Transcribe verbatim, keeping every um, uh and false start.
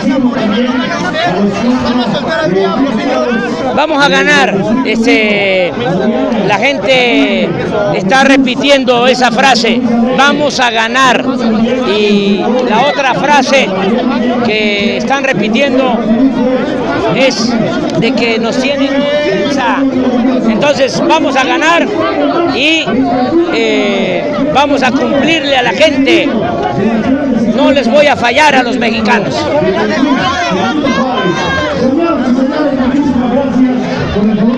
Vamos a ganar. Este, la gente está repitiendo esa frase, vamos a ganar. Y la otra frase que están repitiendo es de que nos tienen pensa. Entonces vamos a ganar y eh, vamos a cumplirle a la gente. No les voy a fallar a los mexicanos. Con